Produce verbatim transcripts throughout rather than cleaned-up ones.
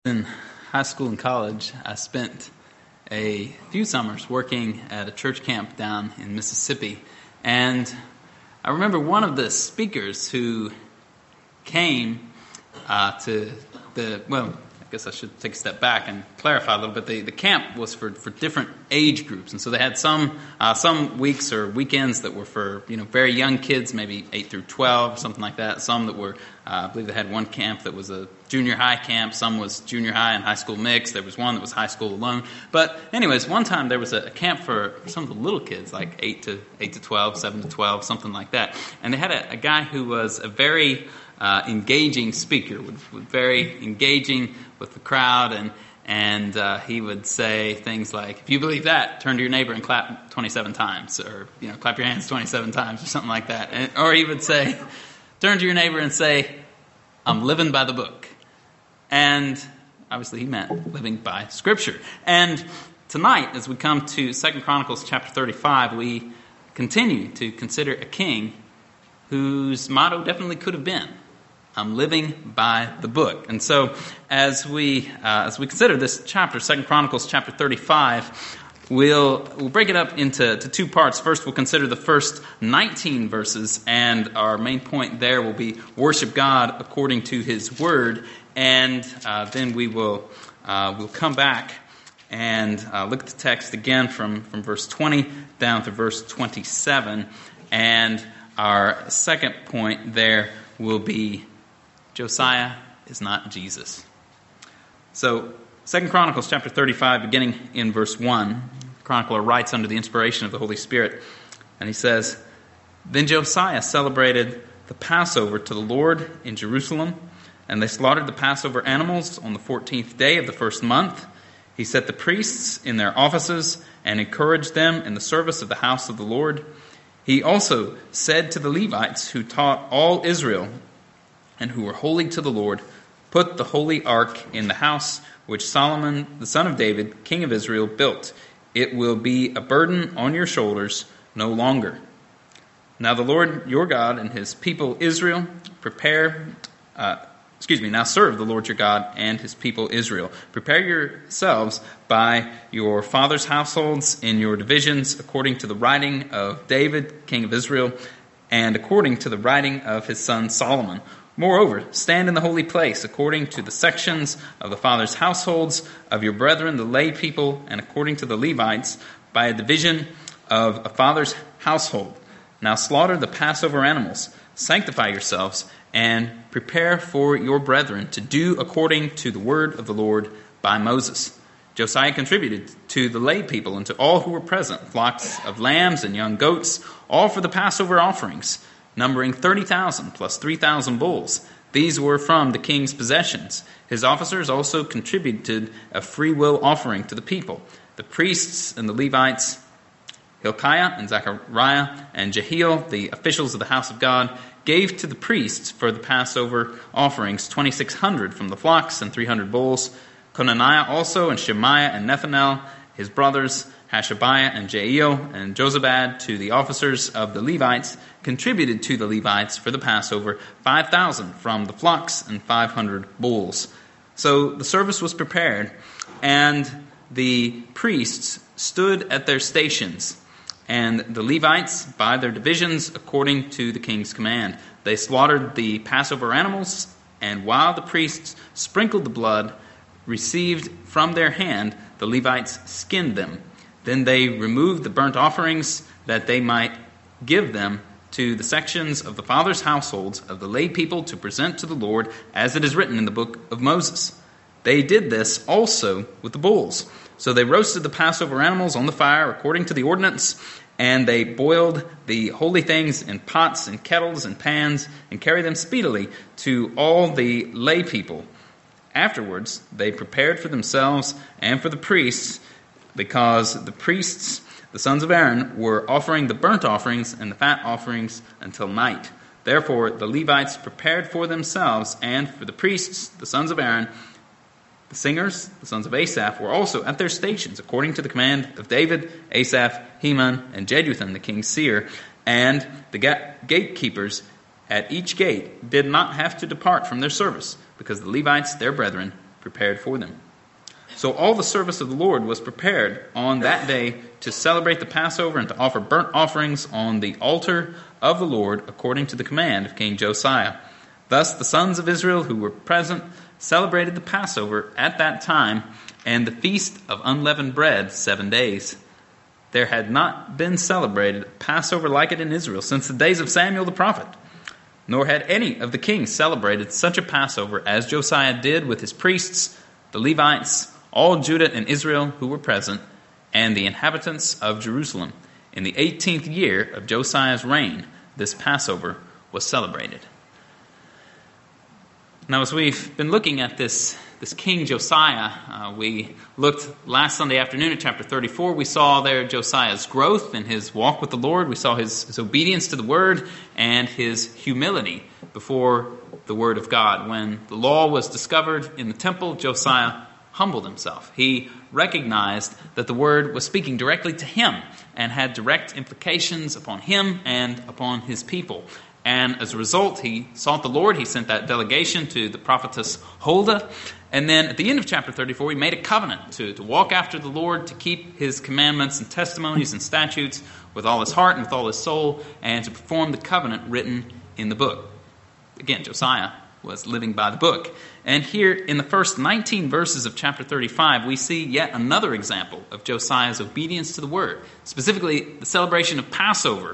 In high school and college, I spent a few summers working at a church camp down in Mississippi. And I remember one of the speakers who came uh, to the, well, I guess I should take a step back and clarify a little bit. The, the camp was for, for different age groups. And so they had some uh, some weeks or weekends that were for, you know, very young kids, maybe eight through twelve, something like that. Some that were, uh, I believe they had one camp that was a junior high camp. Some was junior high and high school mix. There was one that was high school alone. But anyways, one time there was a camp for some of the little kids, like eight to eight to twelve, seven to twelve, something like that. And they had a, a guy who was a very uh, engaging speaker, would, would very engaging with the crowd, and and uh, he would say things like, "If you believe that, turn to your neighbor and clap twenty-seven times," or you know, clap your hands twenty-seven times, or something like that. And, or he would say, "Turn to your neighbor and say, I'm living by the book." And obviously he meant living by Scripture. And tonight, as we come to Second Chronicles chapter thirty-five, we continue to consider a king whose motto definitely could have been, I'm living by the book. And so as we uh, as we consider this chapter, Second Chronicles chapter thirty-five, we'll we'll break it up into to two parts. First, we'll consider the first nineteen verses, and our main point there will be worship God according to His Word. And uh, then we will uh, we'll come back and uh, look at the text again from, from verse twenty down to verse twenty-seven. And our second point there will be Josiah is not Jesus. So, Second Chronicles chapter thirty-five, beginning in verse one, the chronicler writes under the inspiration of the Holy Spirit, and he says, "Then Josiah celebrated the Passover to the Lord in Jerusalem, and they slaughtered the Passover animals on the fourteenth day of the first month. He set the priests in their offices and encouraged them in the service of the house of the Lord. He also said to the Levites who taught all Israel and who were holy to the Lord, put the holy ark in the house which Solomon, the son of David, king of Israel, built. It will be a burden on your shoulders no longer. Now the Lord your God and his people Israel prepare, uh, excuse me, now serve the Lord your God and his people Israel. Prepare yourselves by your fathers' households in your divisions according to the writing of David, king of Israel, and according to the writing of his son Solomon. Moreover, stand in the holy place according to the sections of the fathers' households of your brethren, the lay people, and according to the Levites, by a division of a father's household. Now slaughter the Passover animals, sanctify yourselves, and prepare for your brethren to do according to the word of the Lord by Moses." Josiah contributed to the lay people and to all who were present flocks of lambs and young goats, all for the Passover offerings, numbering thirty thousand plus three thousand bulls. These were from the king's possessions. His officers also contributed a free will offering to the people. The priests and the Levites, Hilkiah and Zechariah and Jehiel, the officials of the house of God, gave to the priests for the Passover offerings twenty-six hundred from the flocks and three hundred bulls. Conaniah also and Shemaiah and Nethanel, his brothers, Hashabiah and Jeiel and Jozabad, to the officers of the Levites, contributed to the Levites for the Passover five thousand from the flocks and five hundred bulls. So the service was prepared, and the priests stood at their stations, and the Levites by their divisions according to the king's command. They slaughtered the Passover animals, and while the priests sprinkled the blood received from their hand, the Levites skinned them. Then they removed the burnt offerings that they might give them to the sections of the fathers' households of the lay people to present to the Lord, as it is written in the book of Moses. They did this also with the bulls. So they roasted the Passover animals on the fire according to the ordinance, and they boiled the holy things in pots and kettles and pans and carried them speedily to all the lay people. Afterwards, they prepared for themselves and for the priests, because the priests, the sons of Aaron, were offering the burnt offerings and the fat offerings until night. Therefore, the Levites prepared for themselves and for the priests, the sons of Aaron. The singers, the sons of Asaph, were also at their stations, according to the command of David, Asaph, Heman, and Jeduthun, the king's seer. And the ga- gatekeepers at each gate did not have to depart from their service, because the Levites, their brethren, prepared for them. So all the service of the Lord was prepared on that day to celebrate the Passover and to offer burnt offerings on the altar of the Lord according to the command of King Josiah. Thus the sons of Israel who were present celebrated the Passover at that time and the feast of unleavened bread seven days. There had not been celebrated a Passover like it in Israel since the days of Samuel the prophet. Nor had any of the kings celebrated such a Passover as Josiah did with his priests, the Levites, all Judah and Israel who were present, and the inhabitants of Jerusalem. In the eighteenth year of Josiah's reign, this Passover was celebrated. Now, as we've been looking at this, this King Josiah, uh, we looked last Sunday afternoon at chapter thirty-four. We saw there Josiah's growth in his walk with the Lord. We saw his, his obedience to the Word and his humility before the Word of God. When the law was discovered in the temple, Josiah humbled himself. He recognized that the Word was speaking directly to him and had direct implications upon him and upon his people. And as a result, he sought the Lord. He sent that delegation to the prophetess Huldah. And then at the end of chapter thirty-four, he made a covenant to, to walk after the Lord, to keep his commandments and testimonies and statutes with all his heart and with all his soul, and to perform the covenant written in the book. Again, Josiah was living by the book. And here in the first nineteen verses of chapter thirty-five, we see yet another example of Josiah's obedience to the word, specifically the celebration of Passover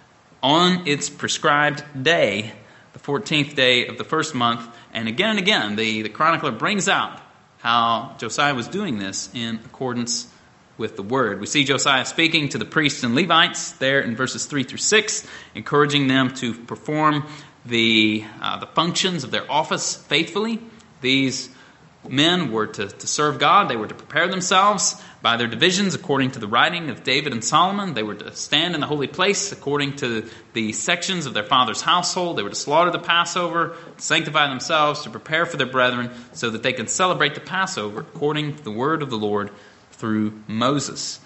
on its prescribed day, the fourteenth day of the first month. And again and again, the, the chronicler brings out how Josiah was doing this in accordance with the word. We see Josiah speaking to the priests and Levites there in verses three through six, encouraging them to perform the uh, the functions of their office faithfully. These men were to, to serve God. They were to prepare themselves by their divisions according to the writing of David and Solomon. They were to stand in the holy place according to the sections of their father's household. They were to slaughter the Passover, to sanctify themselves, to prepare for their brethren so that they could celebrate the Passover according to the word of the Lord through Moses.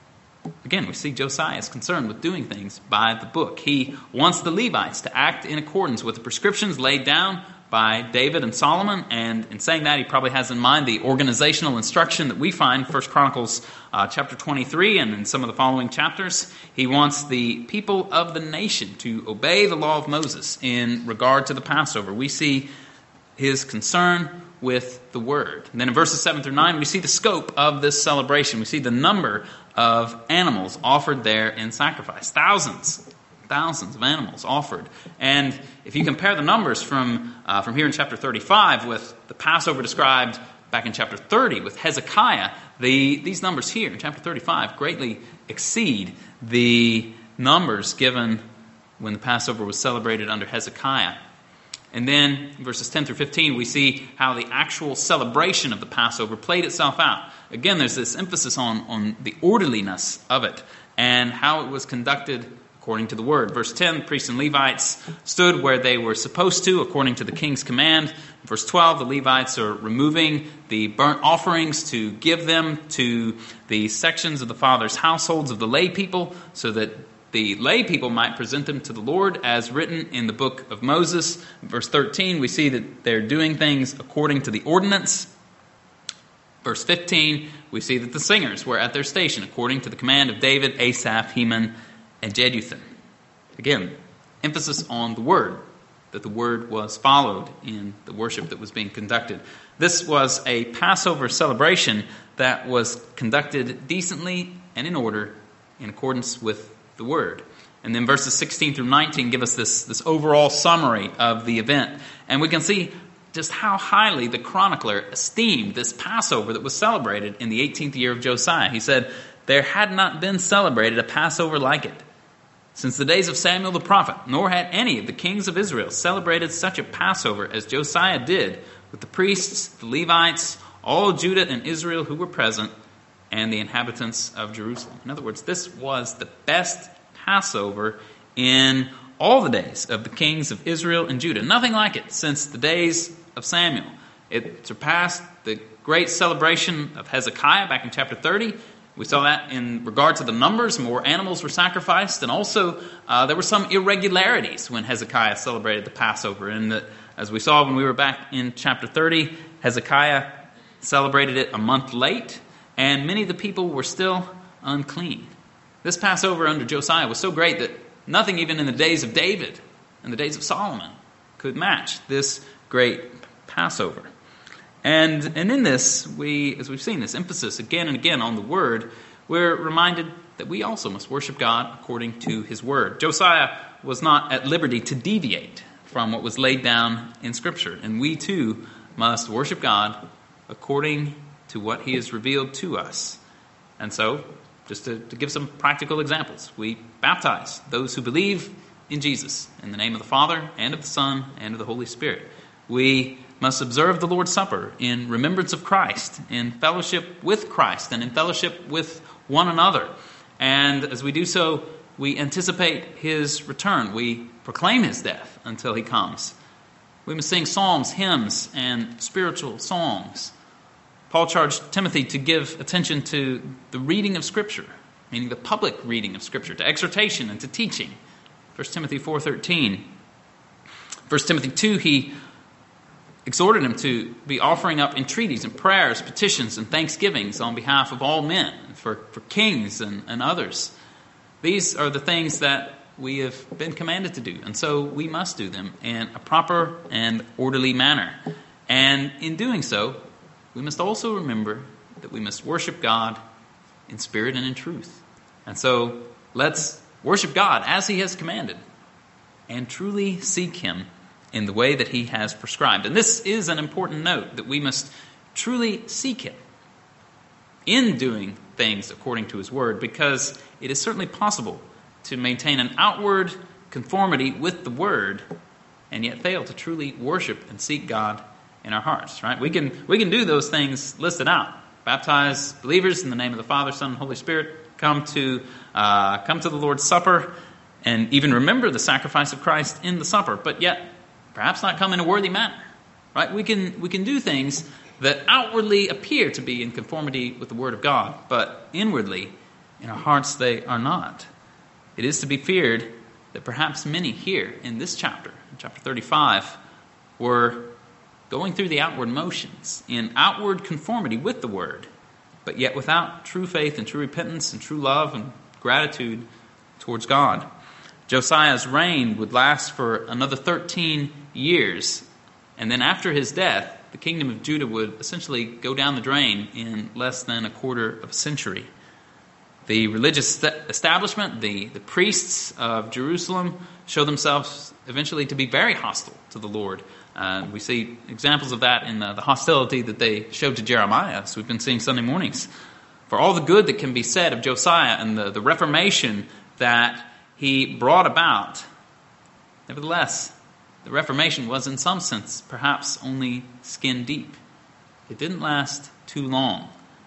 Again, we see Josiah is concerned with doing things by the book. He wants the Levites to act in accordance with the prescriptions laid down by David and Solomon, and in saying that, he probably has in mind the organizational instruction that we find in First Chronicles uh, chapter twenty-three and in some of the following chapters. He wants the people of the nation to obey the law of Moses in regard to the Passover. We see his concern with the word. And then in verses seven through nine, we see the scope of this celebration. We see the number of animals offered there in sacrifice. Thousands. Thousands of animals offered. And if you compare the numbers from uh, from here in chapter thirty-five with the Passover described back in chapter thirty with Hezekiah, the these numbers here in chapter thirty-five greatly exceed the numbers given when the Passover was celebrated under Hezekiah. And then in verses ten through fifteen, we see how the actual celebration of the Passover played itself out. Again, there's this emphasis on, on the orderliness of it and how it was conducted according to the word. Verse ten, priests and Levites stood where they were supposed to, according to the king's command. Verse twelve, the Levites are removing the burnt offerings to give them to the sections of the father's households of the lay people, so that the lay people might present them to the Lord as written in the book of Moses. Verse thirteen, we see that they're doing things according to the ordinance. Verse fifteen, we see that the singers were at their station according to the command of David, Asaph, Heman, and Jeduthun. Again, emphasis on the word, that the word was followed in the worship that was being conducted. This was a Passover celebration that was conducted decently and in order in accordance with the word. And then verses sixteen through nineteen give us this, this overall summary of the event. And we can see just how highly the chronicler esteemed this Passover that was celebrated in the eighteenth year of Josiah. He said, "There had not been celebrated a Passover like it since the days of Samuel the prophet, nor had any of the kings of Israel celebrated such a Passover as Josiah did with the priests, the Levites, all Judah and Israel who were present, and the inhabitants of Jerusalem." In other words, this was the best Passover in all the days of the kings of Israel and Judah. Nothing like it since the days of Samuel. It surpassed the great celebration of Hezekiah back in chapter thirty. We saw that in regard to the numbers. More animals were sacrificed, and also uh, there were some irregularities when Hezekiah celebrated the Passover. And that, as we saw when we were back in chapter thirty, Hezekiah celebrated it a month late, and many of the people were still unclean. This Passover under Josiah was so great that nothing even in the days of David and the days of Solomon could match this great Passover. And, and in this, we, as we've seen, this emphasis again and again on the Word, we're reminded that we also must worship God according to His Word. Josiah was not at liberty to deviate from what was laid down in Scripture, and we too must worship God according to what He has revealed to us. And so, just to, to give some practical examples, we baptize those who believe in Jesus in the name of the Father and of the Son and of the Holy Spirit. We must observe the Lord's Supper in remembrance of Christ, in fellowship with Christ, and in fellowship with one another. And as we do so, we anticipate His return. We proclaim His death until He comes. We must sing psalms, hymns, and spiritual songs. Paul charged Timothy to give attention to the reading of Scripture, meaning the public reading of Scripture, to exhortation and to teaching. First Timothy four thirteen. First Timothy two, he exhorted him to be offering up entreaties and prayers, petitions, and thanksgivings on behalf of all men, for, for kings and, and others. These are the things that we have been commanded to do, and so we must do them in a proper and orderly manner. And in doing so, we must also remember that we must worship God in spirit and in truth. And so let's worship God as He has commanded and truly seek Him in the way that He has prescribed. And this is an important note, that we must truly seek Him in doing things according to His Word, because it is certainly possible to maintain an outward conformity with the Word and yet fail to truly worship and seek God in our hearts, right? We can we can do those things listed out. Baptize believers in the name of the Father, Son, and Holy Spirit. Come to uh, come to the Lord's Supper, and even remember the sacrifice of Christ in the supper, but yet perhaps not come in a worthy manner, right? We can we can do things that outwardly appear to be in conformity with the Word of God, but inwardly, in our hearts, they are not. It is to be feared that perhaps many here in this chapter, in chapter thirty-five, were going through the outward motions, in outward conformity with the Word, but yet without true faith and true repentance and true love and gratitude towards God. Josiah's reign would last for another thirteen years, and then after his death, the kingdom of Judah would essentially go down the drain in less than a quarter of a century. The religious establishment, the, the priests of Jerusalem, show themselves eventually to be very hostile to the Lord. Uh, we see examples of that in the, the hostility that they showed to Jeremiah, as we've been seeing Sunday mornings. For all the good that can be said of Josiah and the, the reformation that he brought about, nevertheless, the Reformation was in some sense perhaps only skin deep. It didn't last too long.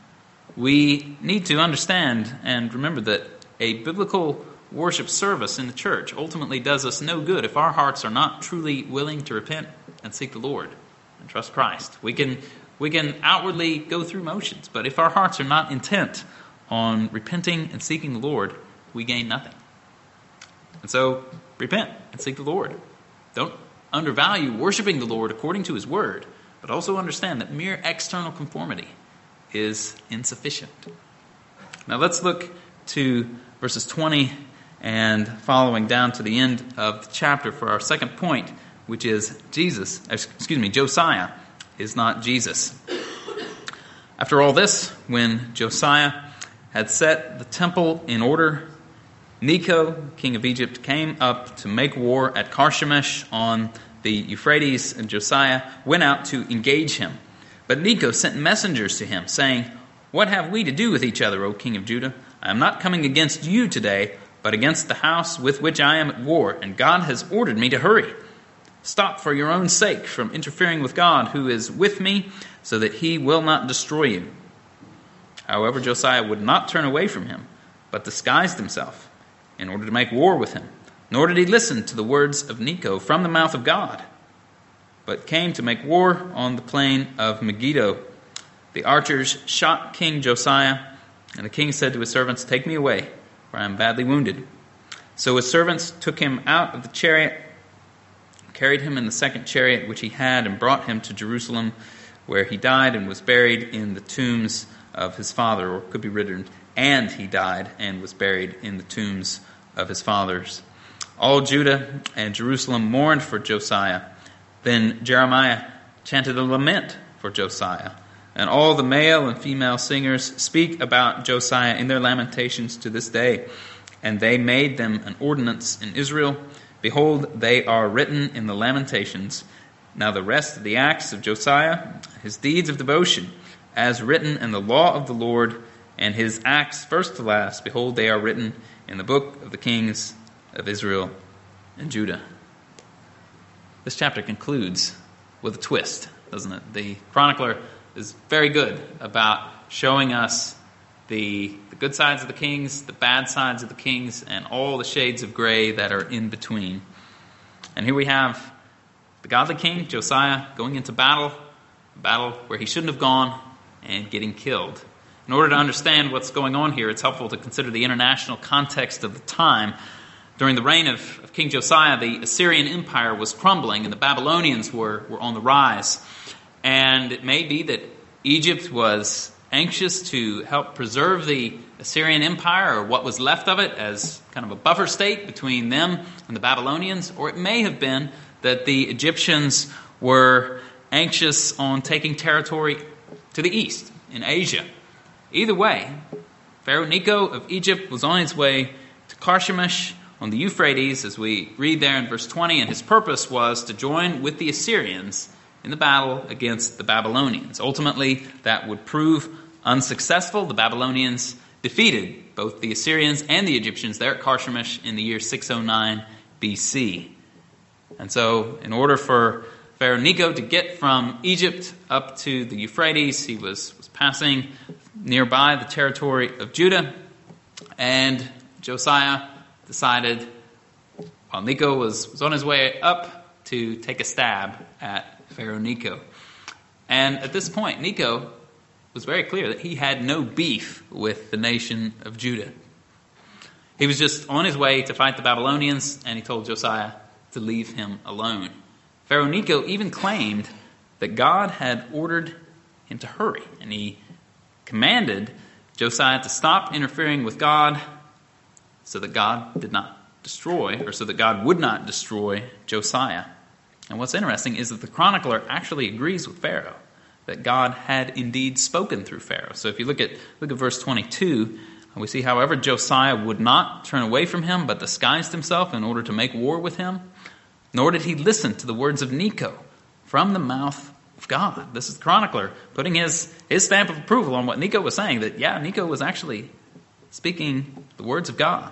We need to understand and remember that a biblical worship service in the church ultimately does us no good if our hearts are not truly willing to repent and seek the Lord and trust Christ. We can we can outwardly go through motions, but if our hearts are not intent on repenting and seeking the Lord, we gain nothing. And so, repent and seek the Lord. Don't undervalue worshiping the Lord according to His Word, but also understand that mere external conformity is insufficient. Now let's look to verses twenty and following down to the end of the chapter for our second point, which is Jesus, excuse me, Josiah is not Jesus. After all this, when Josiah had set the temple in order, Necho, king of Egypt, came up to make war at Carchemish on the Euphrates, and Josiah went out to engage him. But Necho sent messengers to him, saying, "What have we to do with each other, O king of Judah? I am not coming against you today, but against the house with which I am at war, and God has ordered me to hurry. Stop for your own sake from interfering with God, who is with me, so that He will not destroy you." However, Josiah would not turn away from him, but disguised himself in order to make war with him. Nor did he listen to the words of Necho from the mouth of God, but came to make war on the plain of Megiddo. The archers shot King Josiah, and the king said to his servants, "Take me away, for I am badly wounded." So his servants took him out of the chariot, carried him in the second chariot which he had, and brought him to Jerusalem, where he died and was buried in the tombs of his father, or it could be written, and he died and was buried in the tombs of his fathers. All Judah and Jerusalem mourned for Josiah. Then Jeremiah chanted a lament for Josiah. And all the male and female singers speak about Josiah in their lamentations to this day. And they made them an ordinance in Israel. Behold, they are written in the Lamentations. Now the rest of the acts of Josiah, his deeds of devotion, as written in the law of the Lord, and his acts first to last, behold, they are written in the book of the kings of Israel and Judah. This chapter concludes with a twist, doesn't it? The chronicler is very good about showing us the, the good sides of the kings, the bad sides of the kings, and all the shades of gray that are in between. And here we have the godly king, Josiah, going into battle, a battle where he shouldn't have gone, and getting killed. In order to understand what's going on here, it's helpful to consider the international context of the time. During the reign of, of King Josiah, the Assyrian Empire was crumbling, and the Babylonians were, were on the rise. And it may be that Egypt was anxious to help preserve the Assyrian Empire, or what was left of it, as kind of a buffer state between them and the Babylonians. Or it may have been that the Egyptians were anxious on taking territory to the east, in Asia. Either way, Pharaoh Necho of Egypt was on his way to Carchemish on the Euphrates, as we read there in verse twenty, and his purpose was to join with the Assyrians in the battle against the Babylonians. Ultimately, that would prove unsuccessful. The Babylonians defeated both the Assyrians and the Egyptians there at Carchemish in the year six oh nine B C. And so, in order for Pharaoh Necho to get from Egypt up to the Euphrates, he was, was passing nearby the territory of Judah, and Josiah decided, while Necho was, was on his way up, to take a stab at Pharaoh Necho. And at this point, Necho was very clear that he had no beef with the nation of Judah. He was just on his way to fight the Babylonians, and he told Josiah to leave him alone. Pharaoh Necho even claimed that God had ordered him to hurry, and he commanded Josiah to stop interfering with God so that God did not destroy, or so that God would not destroy Josiah. And what's interesting is that the chronicler actually agrees with Pharaoh, that God had indeed spoken through Pharaoh. So if you look at look at verse twenty-two, we see, however, Josiah would not turn away from him, but disguised himself in order to make war with him, nor did he listen to the words of Necho from the mouth of God. This is the chronicler putting his, his stamp of approval on what Necho was saying, that, yeah, Necho was actually speaking the words of God.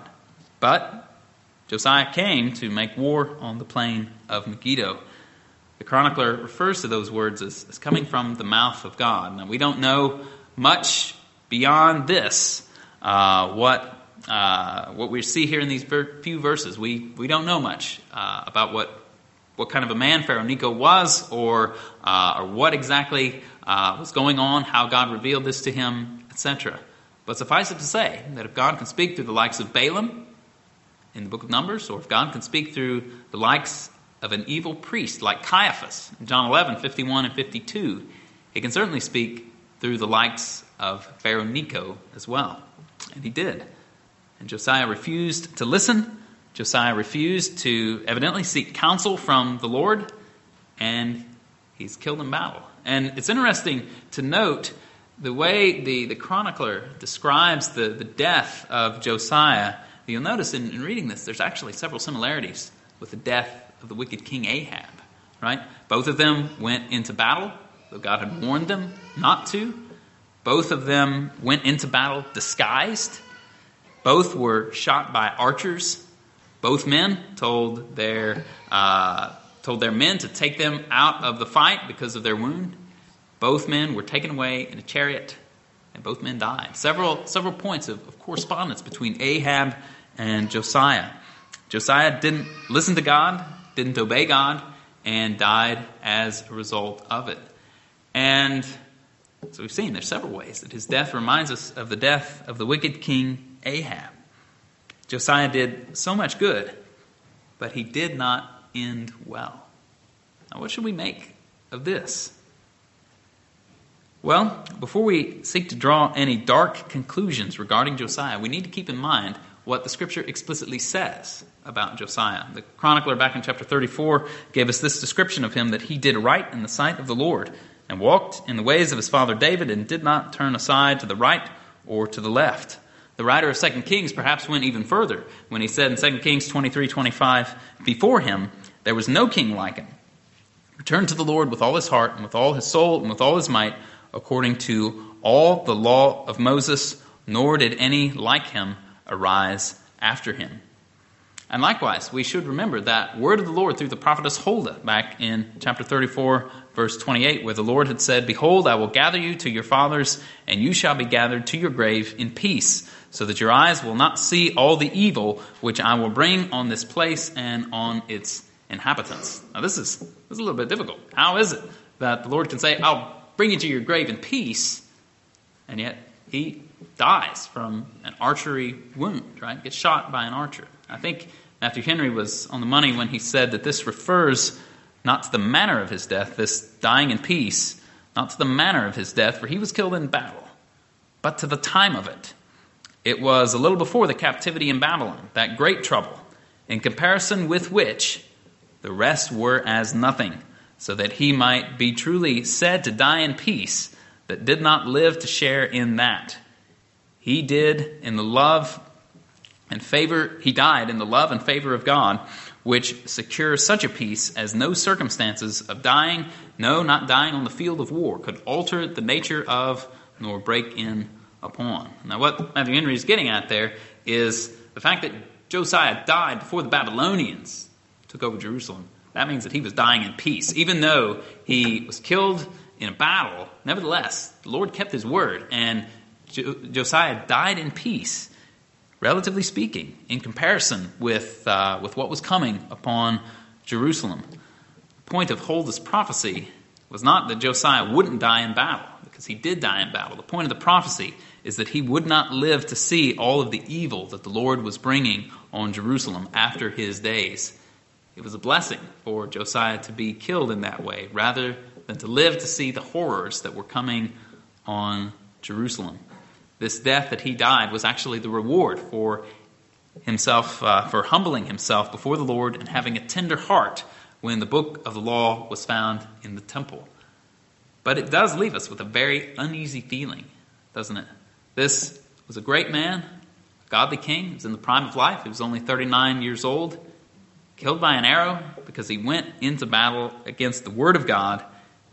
But Josiah came to make war on the plain of Megiddo. The chronicler refers to those words as, as coming from the mouth of God. Now, we don't know much beyond this, uh, what uh, what we see here in these ver- few verses. We we don't know much uh, about what what kind of a man Pharaoh Necho was, or uh, or what exactly uh, was going on, how God revealed this to him, et cetera. But suffice it to say that if God can speak through the likes of Balaam in the book of Numbers, or if God can speak through the likes of an evil priest like Caiaphas in John eleven, fifty-one and fifty-two, he can certainly speak through the likes of Pharaoh Necho as well. And he did. And Josiah refused to listen. Josiah refused to evidently seek counsel from the Lord, and he's killed in battle. And it's interesting to note the way the, the chronicler describes the, the death of Josiah. You'll notice in, in reading this, there's actually several similarities with the death of the wicked King Ahab, right? Both of them went into battle, though God had warned them not to. Both of them went into battle disguised. Both were shot by archers. Both men told their uh, told their men to take them out of the fight because of their wound. Both men were taken away in a chariot, and both men died. Several several points of, of correspondence between Ahab and Josiah. Josiah didn't listen to God, didn't obey God, and died as a result of it. And so we've seen there's several ways that his death reminds us of the death of the wicked king Ahab. Josiah did so much good, but he did not end well. Now, what should we make of this? Well, before we seek to draw any dark conclusions regarding Josiah, we need to keep in mind what the Scripture explicitly says about Josiah. The chronicler back in chapter thirty-four gave us this description of him, that he did right in the sight of the Lord and walked in the ways of his father David and did not turn aside to the right or to the left. The writer of Second Kings perhaps went even further when he said in Second Kings twenty-three twenty-five, before him there was no king like him. Returned to the Lord with all his heart and with all his soul and with all his might, according to all the law of Moses, nor did any like him arise after him. And likewise, we should remember that word of the Lord through the prophetess Huldah back in chapter thirty-four, verse twenty-eight, where the Lord had said, behold, I will gather you to your fathers, and you shall be gathered to your grave in peace, so that your eyes will not see all the evil which I will bring on this place and on its inhabitants. Now this is, this is a little bit difficult. How is it that the Lord can say, I'll bring you to your grave in peace, and yet he dies from an archery wound, right? Gets shot by an archer. I think Matthew Henry was on the money when he said that this refers not to the manner of his death, this dying in peace, not to the manner of his death, for he was killed in battle, but to the time of it. It was a little before the captivity in Babylon, that great trouble, in comparison with which the rest were as nothing, so that he might be truly said to die in peace, that did not live to share in that. He did in the love and favor, he died in the love and favor of God, which secures such a peace as no circumstances of dying, no, not dying on the field of war, could alter the nature of, nor break in upon. Now what Matthew Henry is getting at there is the fact that Josiah died before the Babylonians took over Jerusalem. That means that he was dying in peace. Even though he was killed in a battle, nevertheless, the Lord kept his word, and Jo- Josiah died in peace, relatively speaking, in comparison with uh, with what was coming upon Jerusalem. The point of Huldah's prophecy was not that Josiah wouldn't die in battle, because he did die in battle. The point of the prophecy is that he would not live to see all of the evil that the Lord was bringing on Jerusalem after his days. It was a blessing for Josiah to be killed in that way, rather than to live to see the horrors that were coming on Jerusalem. This death that he died was actually the reward for himself, uh, for humbling himself before the Lord and having a tender heart when the book of the law was found in the temple. But it does leave us with a very uneasy feeling, doesn't it? This was a great man, a godly king. He was in the prime of life. He was only thirty-nine years old, killed by an arrow because he went into battle against the word of God.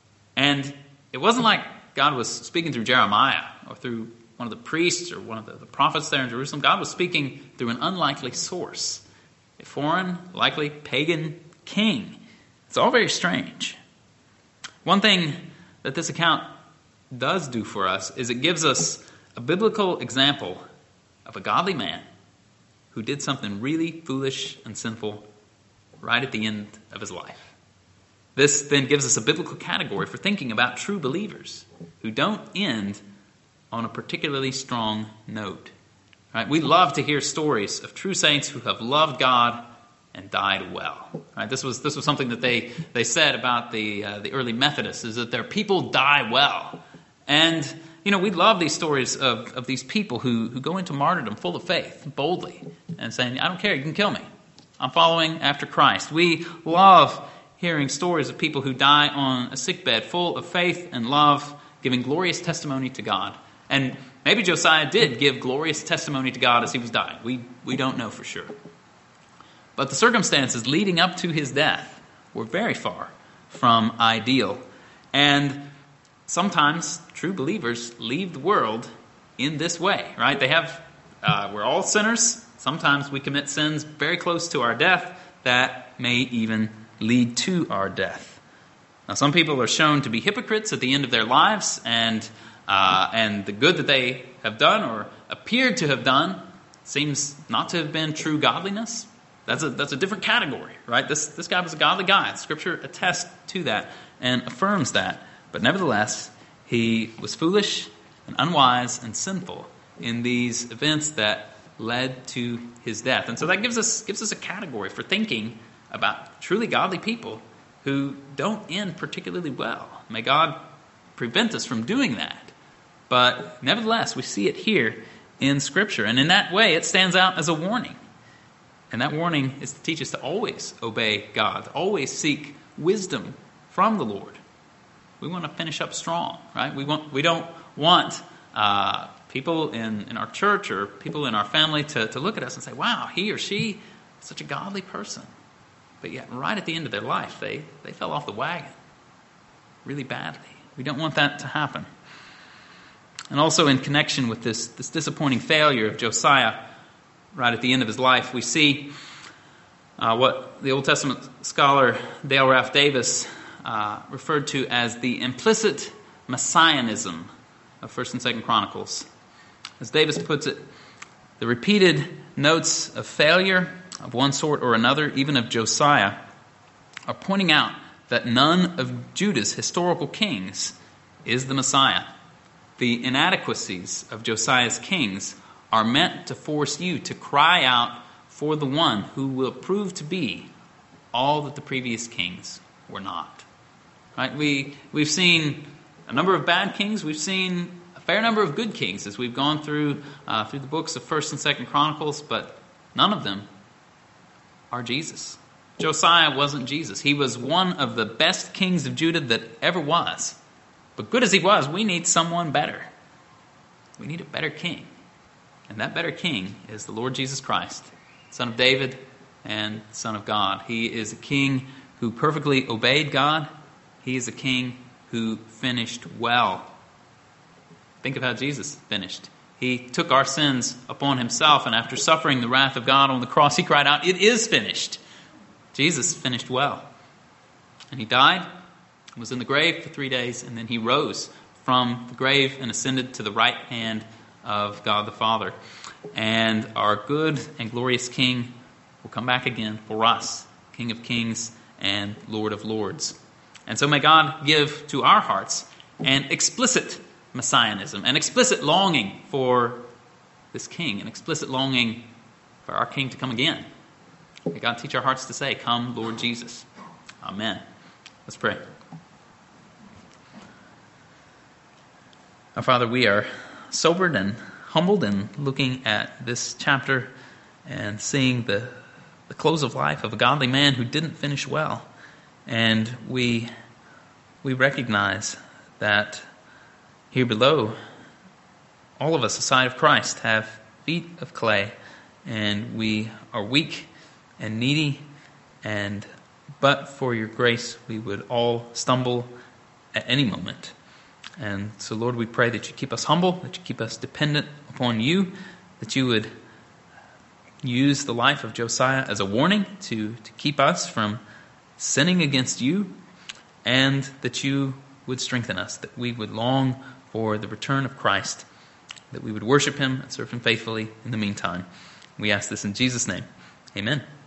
And it wasn't like God was speaking through Jeremiah or through one of the priests or one of the, the prophets there in Jerusalem. God was speaking through an unlikely source, a foreign, likely pagan king. It's all very strange. One thing that this account does do for us is it gives us a biblical example of a godly man who did something really foolish and sinful right at the end of his life. This then gives us a biblical category for thinking about true believers who don't end on a particularly strong note. Right? We love to hear stories of true saints who have loved God and died well. Right? This was this was something that they they said about the uh, the early Methodists, is that their people die well. And you know, we love these stories of, of these people who, who go into martyrdom full of faith, boldly, and saying, I don't care, you can kill me. I'm following after Christ. We love hearing stories of people who die on a sickbed full of faith and love, giving glorious testimony to God. And maybe Josiah did give glorious testimony to God as he was dying. We we don't know for sure. But the circumstances leading up to his death were very far from ideal. And sometimes true believers leave the world in this way, right? They have, uh, we're all sinners. Sometimes we commit sins very close to our death that may even lead to our death. Now, some people are shown to be hypocrites at the end of their lives, and uh, and the good that they have done or appeared to have done seems not to have been true godliness. That's a that's a different category, right? This this guy was a godly guy. Scripture attests to that and affirms that. But nevertheless, he was foolish and unwise and sinful in these events that led to his death. And so that gives us gives us a category for thinking about truly godly people who don't end particularly well. May God prevent us from doing that. But nevertheless, we see it here in Scripture. And in that way, it stands out as a warning. And that warning is to teach us to always obey God, to always seek wisdom from the Lord. We want to finish up strong, right? We want we don't want uh, people in, in our church or people in our family to, to look at us and say, wow, he or she is such a godly person. But yet, right at the end of their life, they, they fell off the wagon really badly. We don't want that to happen. And also in connection with this, this disappointing failure of Josiah, right at the end of his life, we see uh, what the Old Testament scholar Dale Ralph Davis uh, referred to as the implicit messianism of First and Second Chronicles. As Davis puts it, the repeated notes of failure of one sort or another, even of Josiah, are pointing out that none of Judah's historical kings is the Messiah. The inadequacies of Josiah's kings are meant to force you to cry out for the one who will prove to be all that the previous kings were not. Right? We, we've seen a number of bad kings. We've seen a fair number of good kings as we've gone through uh, through the books of First and Second Chronicles, but none of them are Jesus. Josiah wasn't Jesus. He was one of the best kings of Judah that ever was. But good as he was, we need someone better. We need a better king. And that better king is the Lord Jesus Christ, Son of David and Son of God. He is a king who perfectly obeyed God. He is a king who finished well. Think of how Jesus finished. He took our sins upon himself, and after suffering the wrath of God on the cross, he cried out, "It is finished." Jesus finished well. And he died, was in the grave for three days, and then he rose from the grave and ascended to the right hand of God the Father. And our good and glorious King will come back again for us, King of kings and Lord of lords. And so may God give to our hearts an explicit messianism, an explicit longing for this King, an explicit longing for our King to come again. May God teach our hearts to say, "Come, Lord Jesus." Amen. Let's pray. Our Father, we are sobered and humbled in looking at this chapter and seeing the, the close of life of a godly man who didn't finish well. And we we recognize that here below, all of us, aside of Christ, have feet of clay, and we are weak and needy, and but for your grace, we would all stumble at any moment. And so, Lord, we pray that you keep us humble, that you keep us dependent upon you, that you would use the life of Josiah as a warning to, to keep us from sinning against you, and that you would strengthen us, that we would long for the return of Christ, that we would worship him and serve him faithfully in the meantime. We ask this in Jesus' name. Amen.